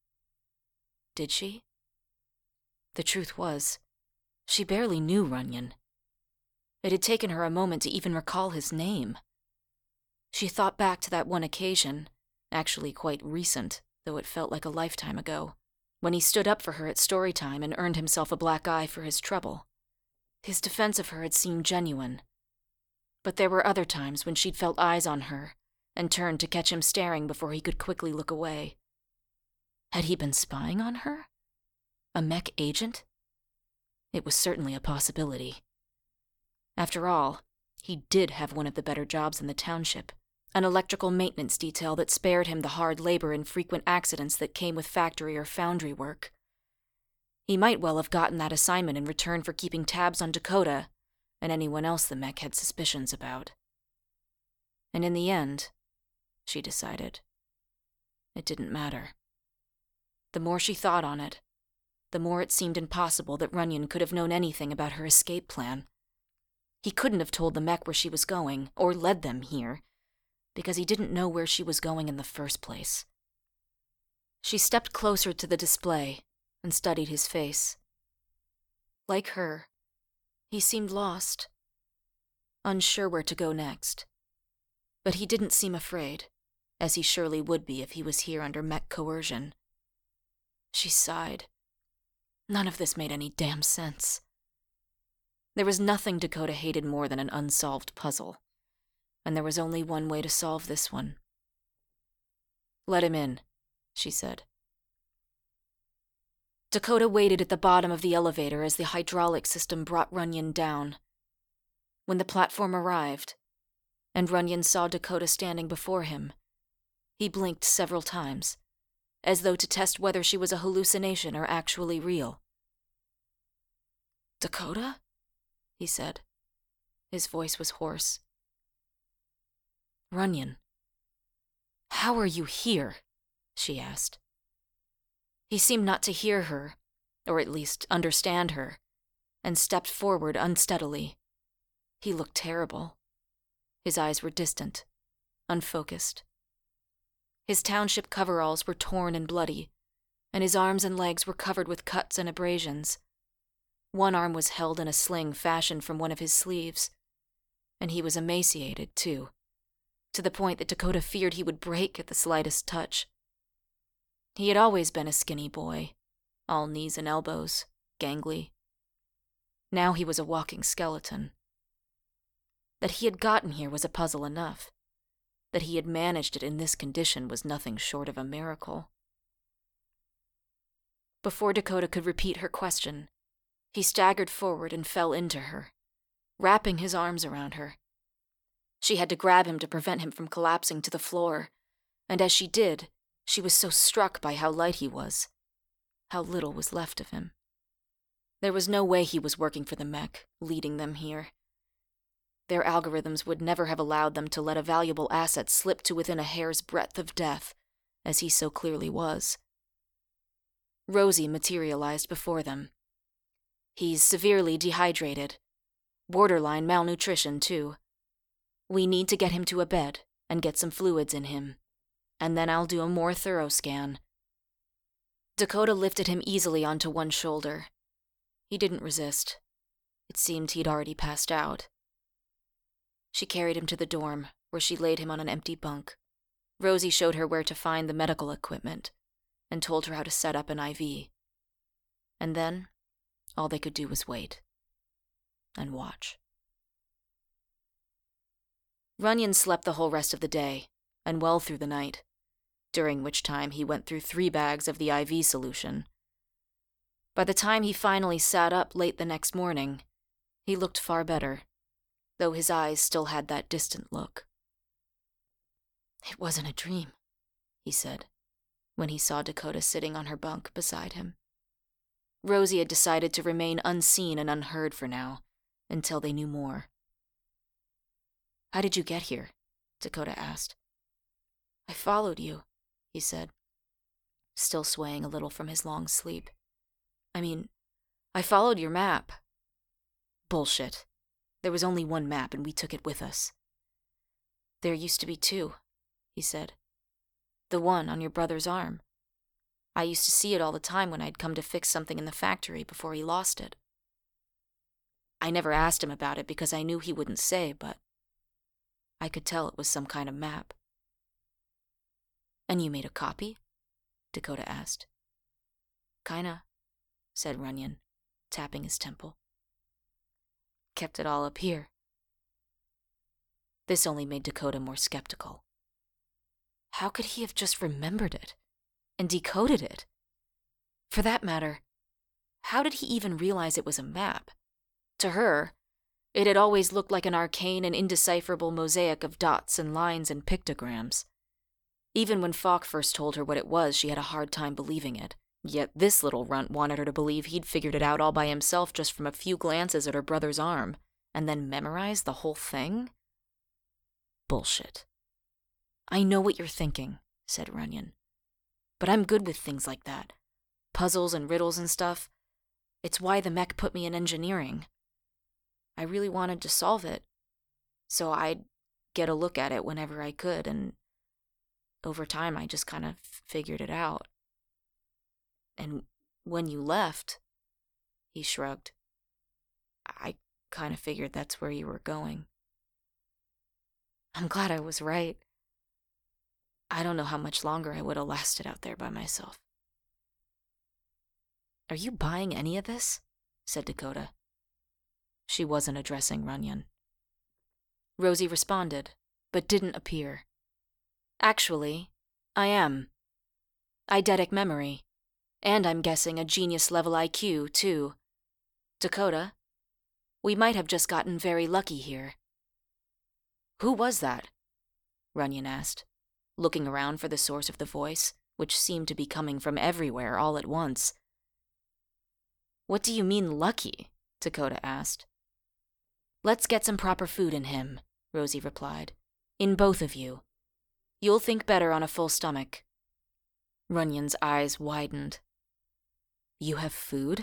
Did she? The truth was, she barely knew Runyon. It had taken her a moment to even recall his name. She thought back to that one occasion, actually quite recent, though it felt like a lifetime ago, when he stood up for her at story time and earned himself a black eye for his trouble. His defense of her had seemed genuine. But there were other times when she'd felt eyes on her, and turned to catch him staring before he could quickly look away. Had he been spying on her? A mech agent? It was certainly a possibility. After all, he did have one of the better jobs in the township, an electrical maintenance detail that spared him the hard labor and frequent accidents that came with factory or foundry work. He might well have gotten that assignment in return for keeping tabs on Dakota and anyone else the mech had suspicions about. And in the end, she decided, it didn't matter. The more she thought on it, the more it seemed impossible that Runyon could have known anything about her escape plan. He couldn't have told the mech where she was going, or led them here, because he didn't know where she was going in the first place. She stepped closer to the display and studied his face. Like her, he seemed lost, unsure where to go next. But he didn't seem afraid, as he surely would be if he was here under mech coercion. She sighed. None of this made any damn sense. There was nothing Dakota hated more than an unsolved puzzle, and there was only one way to solve this one. Let him in, she said. Dakota waited at the bottom of the elevator as the hydraulic system brought Runyon down. When the platform arrived, and Runyon saw Dakota standing before him. He blinked several times, as though to test whether she was a hallucination or actually real. "Dakota?" he said. His voice was hoarse. "Runyon, how are you here?" she asked. He seemed not to hear her, or at least understand her, and stepped forward unsteadily. He looked terrible. His eyes were distant, unfocused. His township coveralls were torn and bloody, and his arms and legs were covered with cuts and abrasions. One arm was held in a sling fashioned from one of his sleeves, and he was emaciated, too, to the point that Dakota feared he would break at the slightest touch. He had always been a skinny boy, all knees and elbows, gangly. Now he was a walking skeleton. That he had gotten here was a puzzle enough. That he had managed it in this condition was nothing short of a miracle. Before Dakota could repeat her question, he staggered forward and fell into her, wrapping his arms around her. She had to grab him to prevent him from collapsing to the floor, and as she did, she was so struck by how light he was, how little was left of him. There was no way he was working for the mech, leading them here. Their algorithms would never have allowed them to let a valuable asset slip to within a hair's breadth of death, as he so clearly was. Rosie materialized before them. He's severely dehydrated. Borderline malnutrition, too. We need to get him to a bed and get some fluids in him, and then I'll do a more thorough scan. Dakota lifted him easily onto one shoulder. He didn't resist. It seemed he'd already passed out. She carried him to the dorm, where she laid him on an empty bunk. Rosie showed her where to find the medical equipment, and told her how to set up an I V. And then, all they could do was wait. And watch. Runyon slept the whole rest of the day, and well through the night, during which time he went through three bags of the I V solution. By the time he finally sat up late the next morning, he looked far better, though his eyes still had that distant look. "It wasn't a dream," he said, when he saw Dakota sitting on her bunk beside him. Rosie had decided to remain unseen and unheard for now, until they knew more. "How did you get here?" Dakota asked. "I followed you," he said, still swaying a little from his long sleep. "I mean, I followed your map." "Bullshit. There was only one map, and we took it with us." "There used to be two," he said. "The one on your brother's arm. I used to see it all the time when I'd come to fix something in the factory before he lost it. I never asked him about it because I knew he wouldn't say, but I could tell it was some kind of map." "And you made a copy?" Dakota asked. "Kinda," said Runyon, tapping his temple. "Kept it all up here." This only made Dakota more skeptical. How could he have just remembered it and decoded it? For that matter, how did he even realize it was a map? To her, it had always looked like an arcane and indecipherable mosaic of dots and lines and pictograms. Even when Falk first told her what it was, she had a hard time believing it. Yet this little runt wanted her to believe he'd figured it out all by himself just from a few glances at her brother's arm, and then memorized the whole thing? Bullshit. "I know what you're thinking," said Runyon. "But I'm good with things like that. Puzzles and riddles and stuff. It's why the mech put me in engineering. I really wanted to solve it, so I'd get a look at it whenever I could, and over time I just kind of figured it out. And when you left," he shrugged, "I kind of figured that's where you were going. I'm glad I was right. I don't know how much longer I would have lasted out there by myself." "Are you buying any of this?" said Dakota. She wasn't addressing Runyon. Rosie responded, but didn't appear. "Actually, I am. Eidetic memory. And I'm guessing a genius-level I Q, too. Dakota, we might have just gotten very lucky here." Who was that? Runyon asked, looking around for the source of the voice, which seemed to be coming from everywhere all at once. What do you mean, lucky? Dakota asked. Let's get some proper food in him, Rosie replied. In both of you. You'll think better on a full stomach. Runyon's eyes widened. You have food?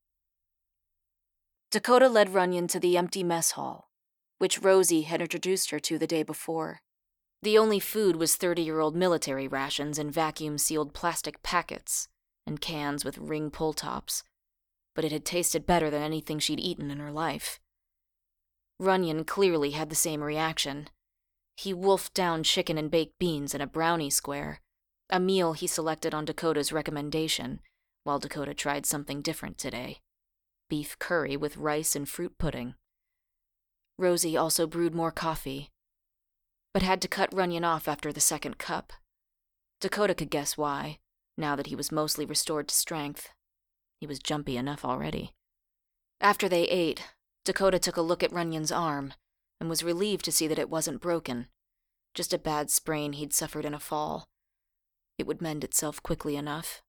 Dakota led Runyon to the empty mess hall, which Rosie had introduced her to the day before. The only food was thirty-year-old military rations in vacuum-sealed plastic packets and cans with ring pull tops, but it had tasted better than anything she'd eaten in her life. Runyon clearly had the same reaction. He wolfed down chicken and baked beans in a brownie square, a meal he selected on Dakota's recommendation, while Dakota tried something different today. Beef curry with rice and fruit pudding. Rosie also brewed more coffee, but had to cut Runyon off after the second cup. Dakota could guess why, now that he was mostly restored to strength. He was jumpy enough already. After they ate, Dakota took a look at Runyon's arm and was relieved to see that it wasn't broken, just a bad sprain he'd suffered in a fall. It would mend itself quickly enough.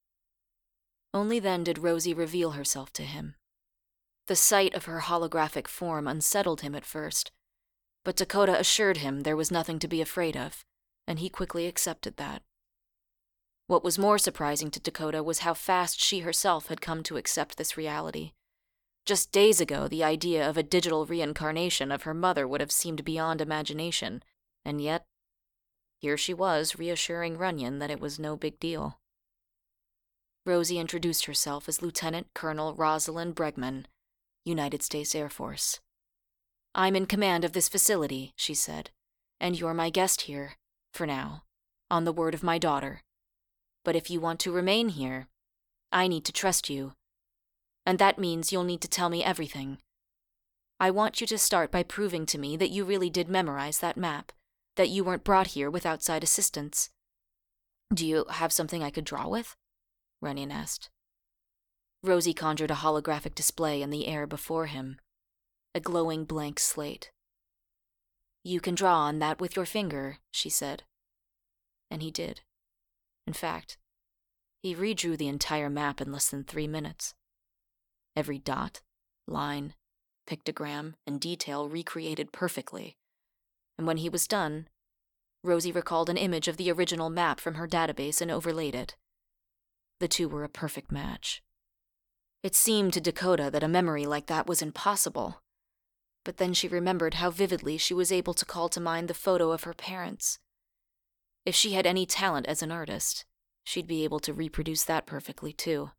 Only then did Rosie reveal herself to him. The sight of her holographic form unsettled him at first, but Dakota assured him there was nothing to be afraid of, and he quickly accepted that. What was more surprising to Dakota was how fast she herself had come to accept this reality. Just days ago, the idea of a digital reincarnation of her mother would have seemed beyond imagination, and yet, here she was reassuring Runyon that it was no big deal. Rosie introduced herself as Lieutenant Colonel Rosalind Bregman, United States Air Force. I'm in command of this facility, she said, and you're my guest here, for now, on the word of my daughter. But if you want to remain here, I need to trust you. And that means you'll need to tell me everything. I want you to start by proving to me that you really did memorize that map, that you weren't brought here with outside assistance. Do you have something I could draw with? Runyon asked. Rosie conjured a holographic display in the air before him, a glowing blank slate. You can draw on that with your finger, she said. And he did. In fact, he redrew the entire map in less than three minutes. Every dot, line, pictogram, and detail recreated perfectly. And when he was done, Rosie recalled an image of the original map from her database and overlaid it. The two were a perfect match. It seemed to Dakota that a memory like that was impossible. But then she remembered how vividly she was able to call to mind the photo of her parents. If she had any talent as an artist, she'd be able to reproduce that perfectly, too.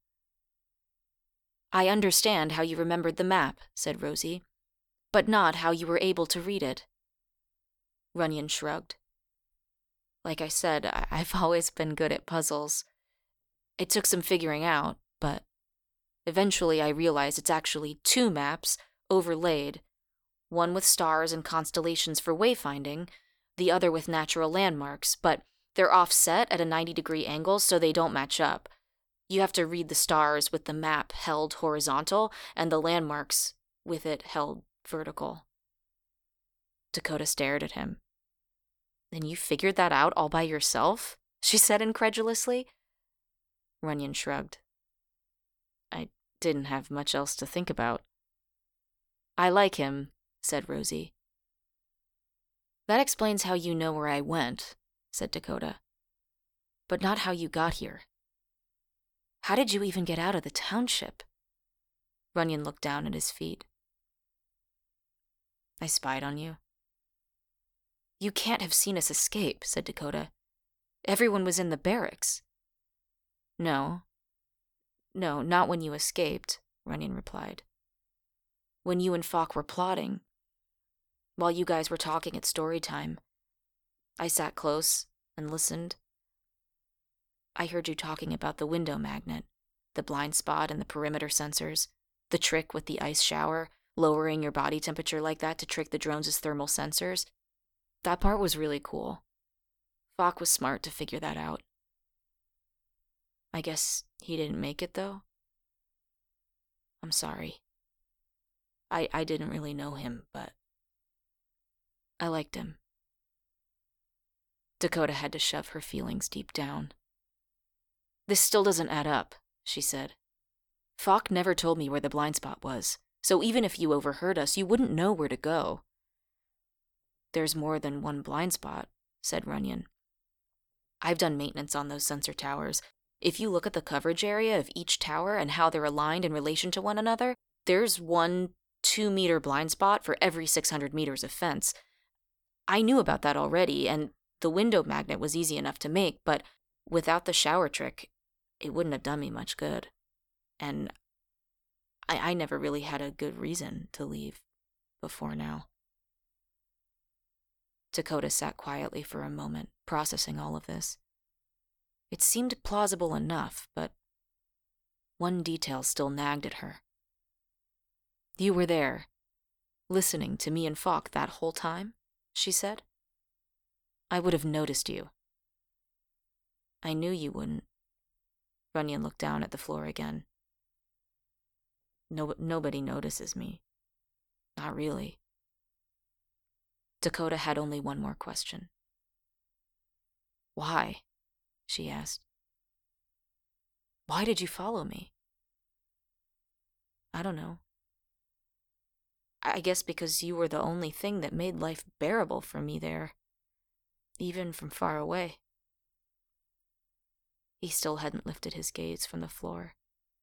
I understand how you remembered the map, said Rosie, but not how you were able to read it. Runyon shrugged. Like I said, I- I've always been good at puzzles. It took some figuring out, but eventually I realized it's actually two maps overlaid, one with stars and constellations for wayfinding, the other with natural landmarks, but they're offset at a ninety degree angle so they don't match up. You have to read the stars with the map held horizontal and the landmarks with it held vertical. Dakota stared at him. Then you figured that out all by yourself? She said incredulously. Runyon shrugged. I didn't have much else to think about. I like him, said Rosie. That explains how you know where I went, said Dakota. But not how you got here. How did you even get out of the township? Runyon looked down at his feet. I spied on you. You can't have seen us escape, said Dakota. Everyone was in the barracks. No. No, not when you escaped, Runyon replied. When you and Falk were plotting. While you guys were talking at story time. I sat close and listened. I heard you talking about the window magnet, the blind spot and the perimeter sensors, the trick with the ice shower, lowering your body temperature like that to trick the drones' thermal sensors. That part was really cool. Falk was smart to figure that out. I guess he didn't make it, though? I'm sorry. I, I didn't really know him, but... I liked him. Dakota had to shove her feelings deep down. This still doesn't add up, she said. Falk never told me where the blind spot was, so even if you overheard us, you wouldn't know where to go. There's more than one blind spot, said Runyon. I've done maintenance on those sensor towers. If you look at the coverage area of each tower and how they're aligned in relation to one another, there's one two-meter blind spot for every six hundred meters of fence. I knew about that already, and the window magnet was easy enough to make, but without the shower trick, it wouldn't have done me much good. And I, I never really had a good reason to leave before now. Dakota sat quietly for a moment, processing all of this. It seemed plausible enough, but one detail still nagged at her. You were there, listening to me and Falk that whole time, she said. I would have noticed you. I knew you wouldn't. Runyon looked down at the floor again. No, nobody notices me. Not really. Dakota had only one more question. Why? She asked. Why did you follow me? I don't know. I guess because you were the only thing that made life bearable for me there, even from far away. He still hadn't lifted his gaze from the floor.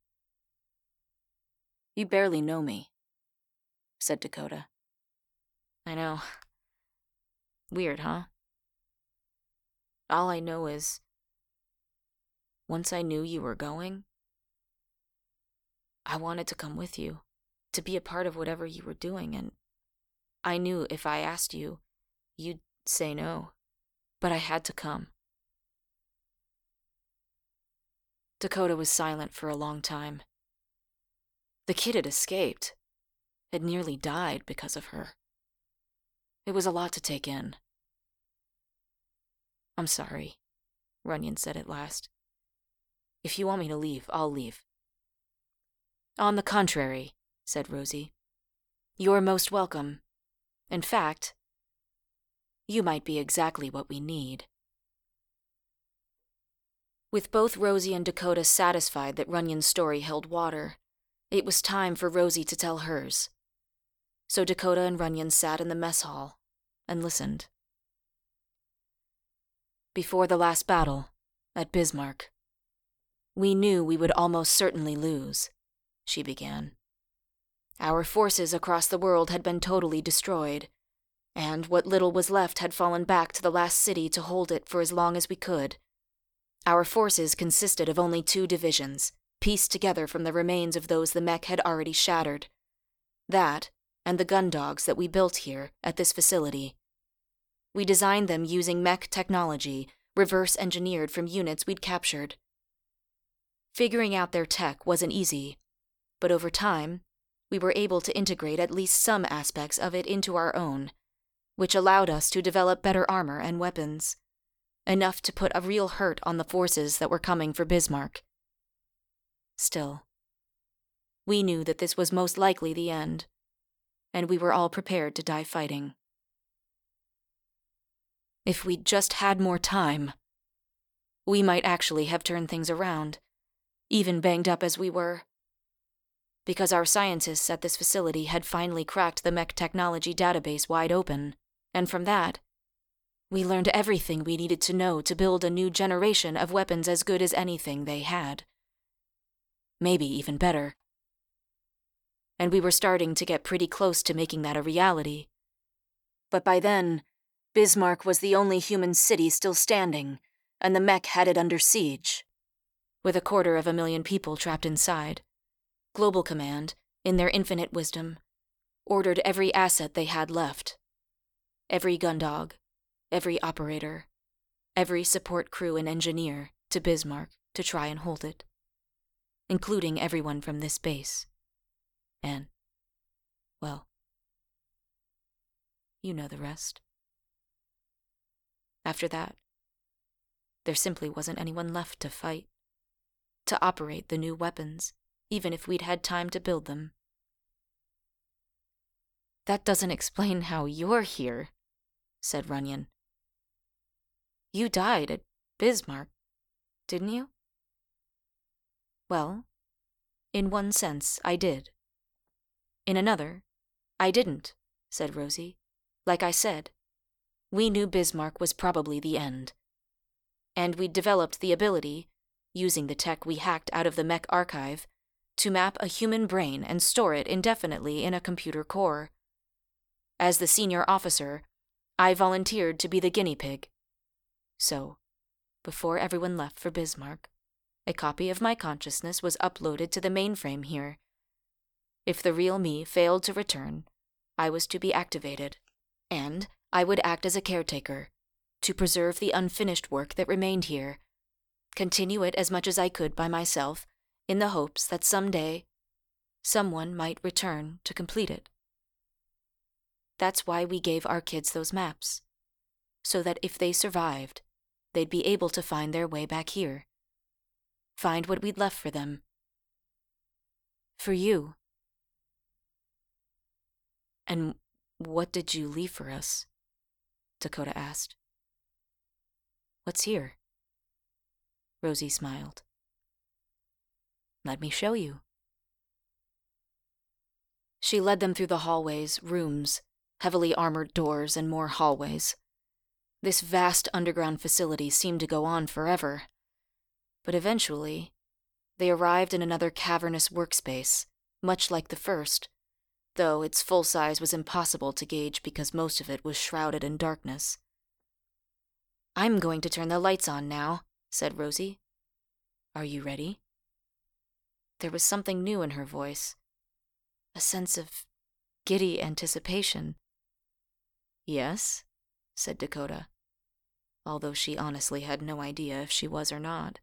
You barely know me, said Dakota. I know. Weird, huh? All I know is, once I knew you were going, I wanted to come with you, to be a part of whatever you were doing, and I knew if I asked you, you'd say no, but I had to come. Dakota was silent for a long time. The kid had escaped, had nearly died because of her. It was a lot to take in. I'm sorry, Runyon said at last. If you want me to leave, I'll leave. On the contrary, said Rosie. You're most welcome. In fact, you might be exactly what we need. With both Rosie and Dakota satisfied that Runyon's story held water, it was time for Rosie to tell hers. So Dakota and Runyon sat in the mess hall and listened. Before the last battle, at Bismarck, we knew we would almost certainly lose, she began. Our forces across the world had been totally destroyed, and what little was left had fallen back to the last city to hold it for as long as we could. Our forces consisted of only two divisions, pieced together from the remains of those the mech had already shattered. That, and the gun dogs that we built here at this facility. We designed them using mech technology, reverse-engineered from units we'd captured. Figuring out their tech wasn't easy, but over time, we were able to integrate at least some aspects of it into our own, which allowed us to develop better armor and weapons, enough to put a real hurt on the forces that were coming for Bismarck. Still, we knew that this was most likely the end, and we were all prepared to die fighting. If we'd just had more time, we might actually have turned things around, even banged up as we were. Because our scientists at this facility had finally cracked the mech technology database wide open, and from that, we learned everything we needed to know to build a new generation of weapons as good as anything they had. Maybe even better. And we were starting to get pretty close to making that a reality. But by then, Bismarck was the only human city still standing, and the mech had it under siege. With a quarter of a million people trapped inside, Global Command, in their infinite wisdom, ordered every asset they had left. Every gundog, every operator, every support crew and engineer to Bismarck to try and hold it, including everyone from this base. And, well, you know the rest. After that, there simply wasn't anyone left to fight, to operate the new weapons, even if we'd had time to build them. That doesn't explain how you're here, said Runyon. You died at Bismarck, didn't you? Well, in one sense, I did. In another, I didn't, said Rosie. Like I said, we knew Bismarck was probably the end. And we'd developed the ability, using the tech we hacked out of the mech archive, to map a human brain and store it indefinitely in a computer core. As the senior officer, I volunteered to be the guinea pig. So, before everyone left for Bismarck, a copy of my consciousness was uploaded to the mainframe here. If the real me failed to return, I was to be activated, and I would act as a caretaker, to preserve the unfinished work that remained here, continue it as much as I could by myself, in the hopes that someday someone might return to complete it. That's why we gave our kids those maps, so that if they survived, they'd be able to find their way back here. Find what we'd left for them. For you. And what did you leave for us? Dakota asked. What's here? Rosie smiled. Let me show you. She led them through the hallways, rooms, heavily armored doors, and more hallways. This vast underground facility seemed to go on forever. But eventually, they arrived in another cavernous workspace, much like the first, though its full size was impossible to gauge because most of it was shrouded in darkness. I'm going to turn the lights on now, said Rosie. Are you ready? There was something new in her voice, a sense of giddy anticipation. Yes, said Dakota, although she honestly had no idea if she was or not.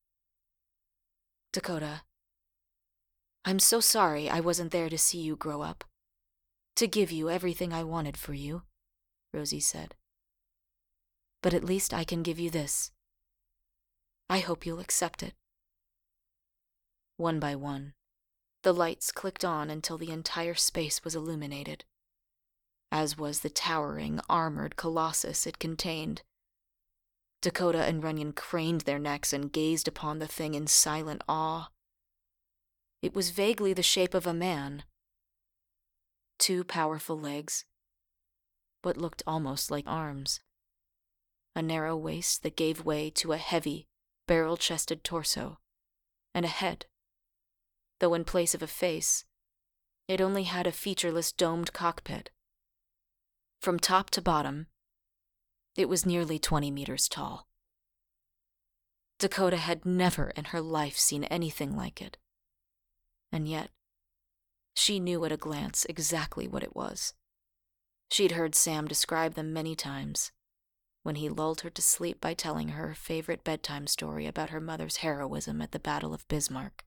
Dakota, I'm so sorry I wasn't there to see you grow up, to give you everything I wanted for you, Rosie said. But at least I can give you this. I hope you'll accept it. One by one, the lights clicked on until the entire space was illuminated, as was the towering, armored colossus it contained. Dakota and Runyon craned their necks and gazed upon the thing in silent awe. It was vaguely the shape of a man. Two powerful legs, what looked almost like arms. A narrow waist that gave way to a heavy, barrel-chested torso, and a head, though in place of a face, it only had a featureless domed cockpit. From top to bottom, it was nearly twenty meters tall. Dakota had never in her life seen anything like it. And yet, she knew at a glance exactly what it was. She'd heard Sam describe them many times, when he lulled her to sleep by telling her her favorite bedtime story about her mother's heroism at the Battle of Bismarck.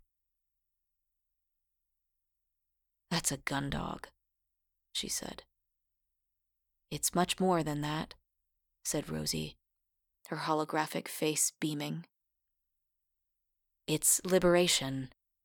That's a gun dog, she said. It's much more than that, said Rosie, her holographic face beaming. It's liberation.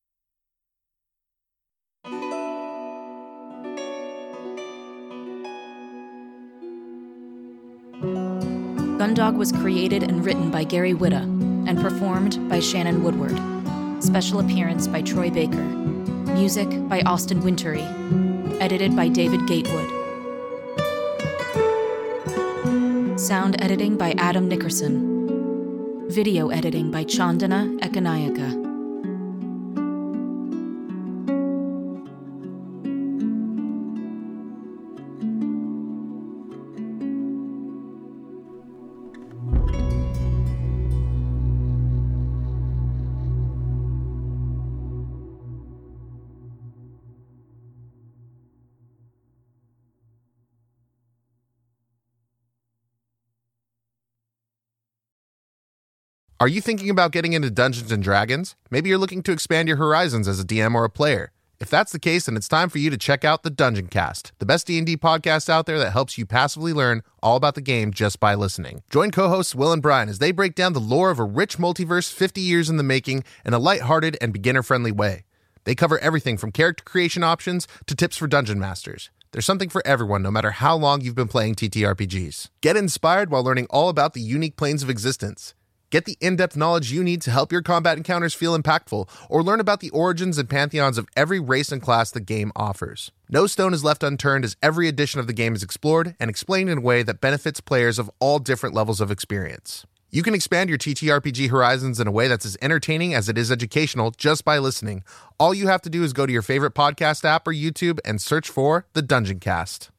Gundog was created and written by Gary Whitta and performed by Shannon Woodward. Special appearance by Troy Baker. Music by Austin Wintory. Edited by David Gatewood. Sound editing by Adam Nickerson. Video editing by Chandana Ekanayaka. Are you thinking about getting into Dungeons and Dragons? Maybe you're looking to expand your horizons as a D M or a player. If that's the case, then it's time for you to check out the Dungeon Cast, the best D and D podcast out there that helps you passively learn all about the game just by listening. Join co-hosts Will and Brian as they break down the lore of a rich multiverse fifty years in the making in a lighthearted and beginner-friendly way. They cover everything from character creation options to tips for dungeon masters. There's something for everyone, no matter how long you've been playing T T R P Gs. Get inspired while learning all about the unique planes of existence. Get the in-depth knowledge you need to help your combat encounters feel impactful, or learn about the origins and pantheons of every race and class the game offers. No stone is left unturned as every edition of the game is explored and explained in a way that benefits players of all different levels of experience. You can expand your T T R P G horizons in a way that's as entertaining as it is educational just by listening. All you have to do is go to your favorite podcast app or YouTube and search for The Dungeon Cast.